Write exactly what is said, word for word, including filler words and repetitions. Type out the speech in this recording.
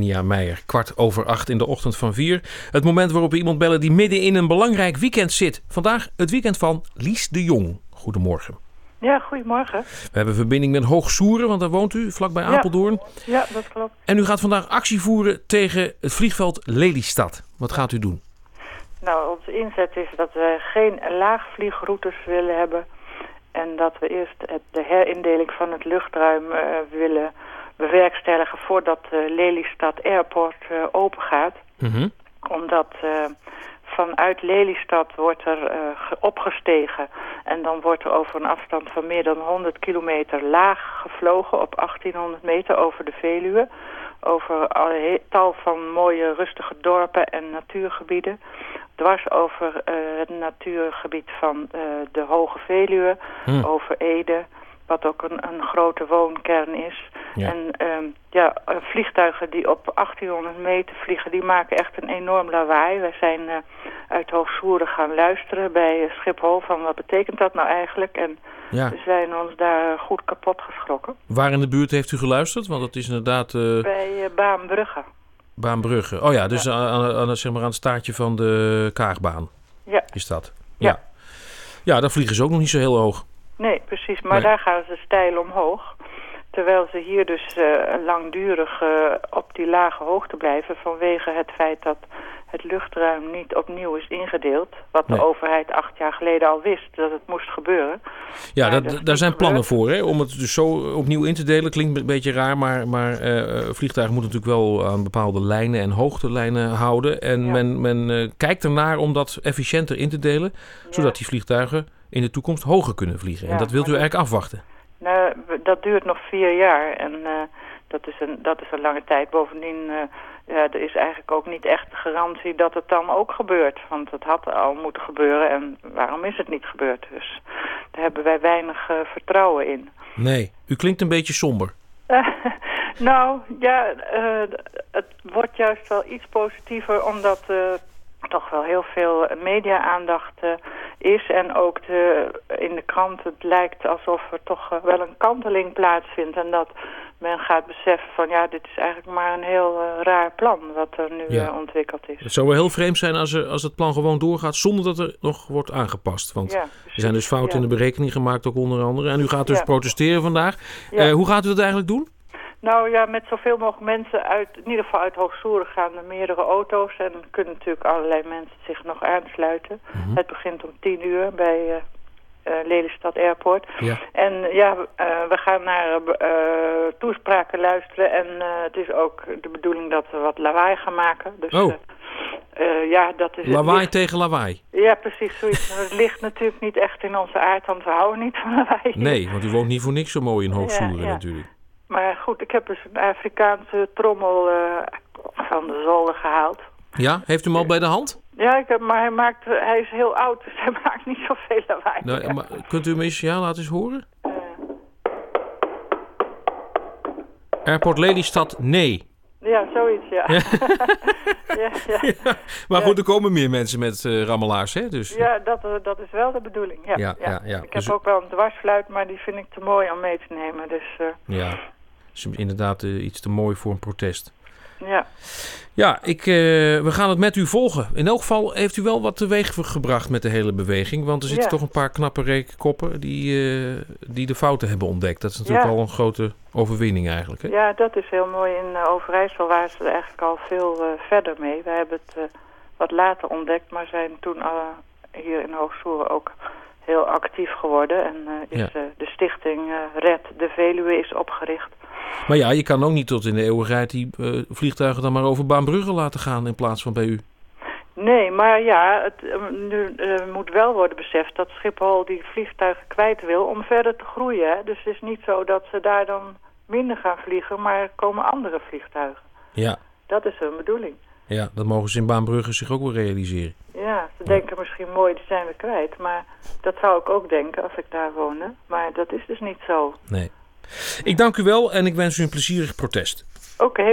Lavinia Meijer. Kwart over acht in de ochtend van vier. Het moment waarop we iemand bellen die midden in een belangrijk weekend zit. Vandaag het weekend van Lies de Jong. Goedemorgen. Ja, goedemorgen. We hebben verbinding met Hoogsoeren, want daar woont u, vlakbij Apeldoorn. Ja, ja, dat klopt. En u gaat vandaag actie voeren tegen het vliegveld Lelystad. Wat gaat u doen? Nou, onze inzet is dat we geen laagvliegroutes willen hebben. En dat we eerst het, de herindeling van het luchtruim uh, willen bewerkstelligen voordat uh, Lelystad Airport uh, open gaat. Mm-hmm. Omdat uh, vanuit Lelystad wordt er uh, opgestegen en dan wordt er over een afstand van meer dan honderd kilometer laag gevlogen op achttienhonderd meter over de Veluwe. Over een tal van mooie rustige dorpen en natuurgebieden. Dwars over uh, het natuurgebied van uh, de Hoge Veluwe, hmm. over Ede, wat ook een, een grote woonkern is. Ja. En um, ja, vliegtuigen die op achttienhonderd meter vliegen, die maken echt een enorm lawaai. Wij zijn uh, uit Hoogsoeren gaan luisteren bij Schiphol van wat betekent dat nou eigenlijk? En ja. we zijn ons daar goed kapot geschrokken. Waar in de buurt heeft u geluisterd? Want het is inderdaad... Uh... Bij uh, Baambrugge. Baambrugge. Oh ja, dus ja. Aan, aan, zeg maar aan het staartje van de Kaagbaan. Ja. Is dat? Ja. Ja, ja daar vliegen ze ook nog niet zo heel hoog. Nee, precies. Maar nee. Daar gaan ze steil omhoog. Terwijl ze hier dus uh, langdurig uh, op die lage hoogte blijven vanwege het feit dat het luchtruim niet opnieuw is ingedeeld. Wat nee. de overheid acht jaar geleden al wist dat het moest gebeuren. Ja, dat, dat daar zijn gebeurd. plannen voor, hè? Om het dus zo opnieuw in te delen. Klinkt een beetje raar, maar, maar uh, vliegtuigen moeten natuurlijk wel aan bepaalde lijnen en hoogtelijnen houden. En ja. men, men uh, kijkt ernaar om dat efficiënter in te delen, ja. zodat die vliegtuigen in de toekomst hoger kunnen vliegen. Ja, en dat wilt u eigenlijk afwachten? Nou, dat duurt nog vier jaar en uh, dat, is een, dat is een lange tijd. Bovendien, uh, ja, er is eigenlijk ook niet echt de garantie dat het dan ook gebeurt. Want het had al moeten gebeuren en waarom is het niet gebeurd? Dus daar hebben wij weinig uh, vertrouwen in. Nee, u klinkt een beetje somber. Uh, nou, ja, uh, het wordt juist wel iets positiever omdat... Uh, toch wel heel veel media-aandacht uh, is. En ook de, in de krant, het lijkt alsof er toch uh, wel een kanteling plaatsvindt. En dat men gaat beseffen van ja, dit is eigenlijk maar een heel uh, raar plan wat er nu ja. uh, ontwikkeld is. Het zou wel heel vreemd zijn als, er, als het plan gewoon doorgaat zonder dat er nog wordt aangepast. Want ja, er zijn dus fouten ja. in de berekening gemaakt ook onder andere. En u gaat dus ja. protesteren vandaag. Ja. Uh, hoe gaat u dat eigenlijk doen? Nou ja, met zoveel mogelijk mensen uit, in ieder geval uit Hoogsoeren gaan er meerdere auto's. En kunnen natuurlijk allerlei mensen zich nog aansluiten. Mm-hmm. Het begint om tien uur bij uh, uh, Lelystad Airport. Ja. En ja, uh, we gaan naar uh, toespraken luisteren. En uh, het is ook de bedoeling dat we wat lawaai gaan maken. Dus, oh. Uh, uh, ja, dat is lawaai ligt... tegen lawaai. Ja, precies. Zoiets. Het ligt natuurlijk niet echt in onze aard, want we houden niet van lawaai. Nee, want u woont niet voor niks zo mooi in Hoogsoeren ja, ja. natuurlijk. Maar goed, ik heb dus een Afrikaanse trommel uh, van de zolder gehaald. Ja, heeft u hem al bij de hand? Ja, ik heb, maar hij, maakt, hij is heel oud, dus hij maakt niet zoveel lawaai. Nou, maar kunt u hem eens, ja, laten eens horen? Uh. Airport Lelystad, nee. Ja, zoiets, ja. ja. ja, ja. ja maar ja. goed, er komen meer mensen met uh, rammelaars, hè? Dus... Ja, dat, uh, dat is wel de bedoeling, ja. ja, ja. ja, ja. Ik dus... heb ook wel een dwarsfluit, maar die vind ik te mooi om mee te nemen, dus... Uh... Ja, is inderdaad uh, iets te mooi voor een protest. Ja. Ja, ik, uh, we gaan het met u volgen. In elk geval heeft u wel wat teweeg gebracht met de hele beweging. Want er zitten ja. toch een paar knappe rekenkoppen die, uh, die de fouten hebben ontdekt. Dat is natuurlijk ja. al een grote overwinning eigenlijk. Hè? Ja, dat is heel mooi. In uh, Overijssel waren ze er eigenlijk al veel uh, verder mee. We hebben het uh, wat later ontdekt, maar zijn toen uh, hier in Hoogsoeren ook heel actief geworden. En uh, is ja. uh, de stichting uh, Red de Veluwe is opgericht. Maar ja, je kan ook niet tot in de eeuwigheid die uh, vliegtuigen dan maar over Baambrugge laten gaan in plaats van bij u. Nee, maar ja, het uh, nu, uh, moet wel worden beseft dat Schiphol die vliegtuigen kwijt wil om verder te groeien. Hè? Dus het is niet zo dat ze daar dan minder gaan vliegen, maar er komen andere vliegtuigen. Ja. Dat is hun bedoeling. Ja, dat mogen ze in Baambrugge zich ook wel realiseren. Ja, ze denken misschien mooi, die zijn we kwijt. Maar dat zou ik ook denken als ik daar woonde. Maar dat is dus niet zo. Nee. Ik dank u wel en ik wens u een plezierig protest. Oké. Okay.